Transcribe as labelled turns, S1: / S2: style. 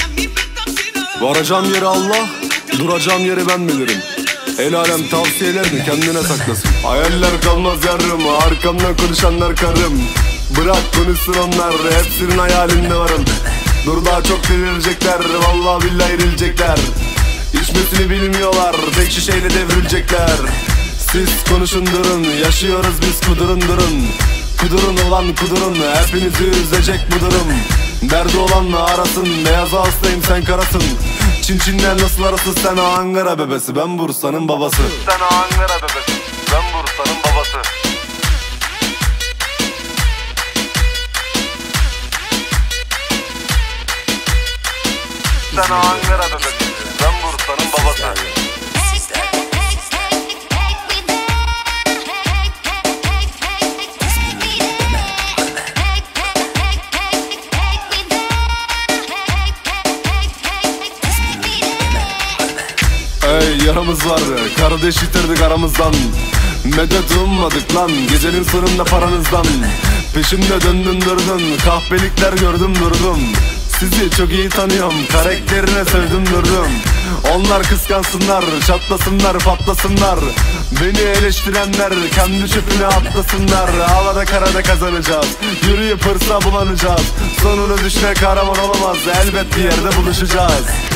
S1: Varacağım yeri Allah, duracağım yeri ben bilirim. El alem tavsiyelerini kendine saklasın. Hayaller kalmaz yarım, arkamdan konuşanlar karım. Bırak konuşsun onlar, hepsinin hayalinde varım. Dur daha çok delirecekler, vallahi billahi erilecekler. İçmesini bilmiyorlar, tek şişeyle devrilecekler. Siz konuşun durun, yaşıyoruz biz kudurun durun. Kudurun olan kudurun, hepinizi üzecek bu durum. Derdi olanla arasın, beyaza hastayım sen karasın. Çinçinler nasıl arası, sen Ankara bebesi, ben Bursa'nın babası.
S2: Sen Ankara bebesi, ben Bursa'nın babası. Sen Ankara bebesi, ben Bursa'nın babası.
S1: Ey yaramız var, kardeş yitirdik aramızdan. Medet ummadık lan, gecenin sonunda paranızdan. Peşimde döndün durdun, kahpelikler gördüm durdum. Sizi çok iyi tanıyorum, karakterine sevdim durdum. Onlar kıskansınlar, çatlasınlar, patlasınlar. Beni eleştirenler kendi çöpüne atlasınlar. Havada karada kazanacağız, yürüyüp hırsa bulanacağız. Sonunu düşme kahraman olamaz, elbet bir yerde buluşacağız.